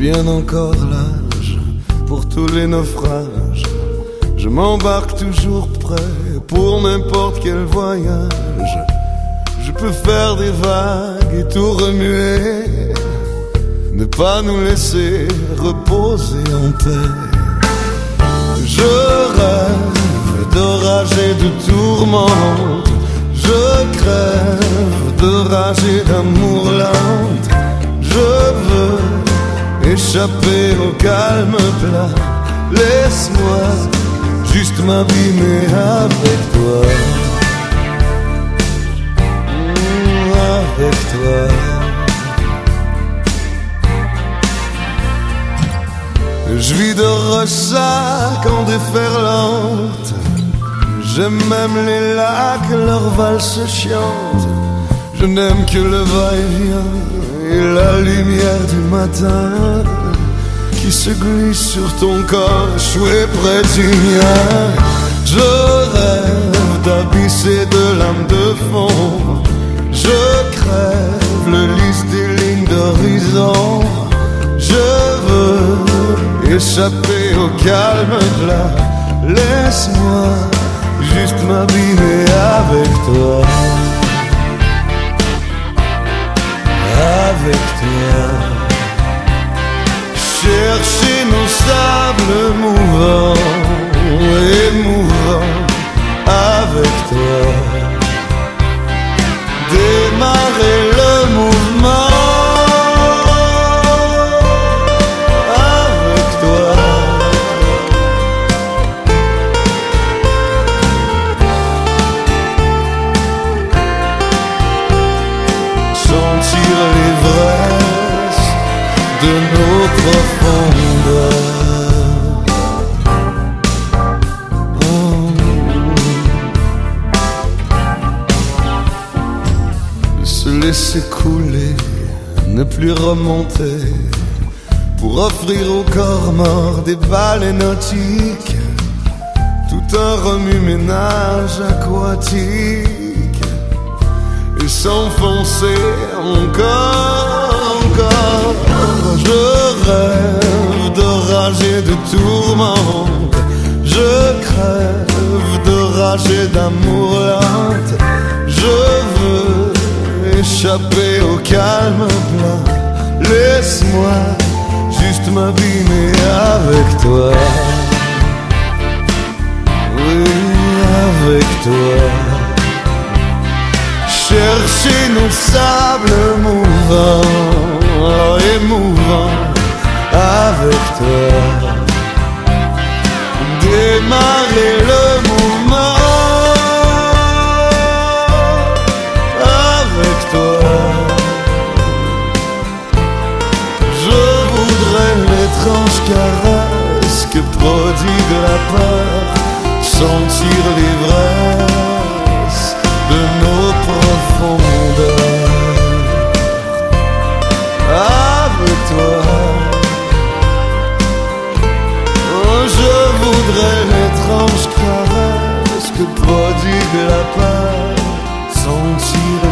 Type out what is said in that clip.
bien encore l'âge pour tous les naufrages. Je m'embarque toujours prêt pour n'importe quel voyage. Je peux faire des vagues et tout remuer, ne pas nous laisser reposer en paix. Je rêve d'orage et de tourmente, je crève de rage et d'amour lente. Je veux échapper au calme plat, laisse-moi juste m'abîmer avec toi. Avec toi. Je vis de ressac en déferlante. J'aime même les lacs, leur valse chante. Je n'aime que le va-et-vient et la lumière du matin qui se glisse sur ton corps échoué près du mien. Je rêve d'abysser de l'âme de fond. Je crève le lys des lignes d'horizon. Je veux échapper au calme plat. Laisse-moi juste m'abîmer avec toi. Avec toi. Chercher nos sables mouvants, émouvants. Avec toi. Démarrer le mouvement. Avec toi. Sentir l'ivresse de nos profondeurs. Se laisser couler, ne plus remonter, pour offrir au corps mort des balais nautiques, tout un remue-ménage aquatique, et s'enfoncer encore. Je rêve d'orage et de tourmente, je crève de rage et d'amour lente. Je veux échapper au calme plat. Laisse-moi juste m'abîmer avec toi. Oui, avec toi. Chercher nos sables mouvants, émouvants. Avec toi. Démarrer le mouvement. L'étrange caresse que prodigue la peur, sentir l'ivresse de nos profondeurs. Avec toi, oh, je voudrais l'étrange caresse que prodigue la peur, sentir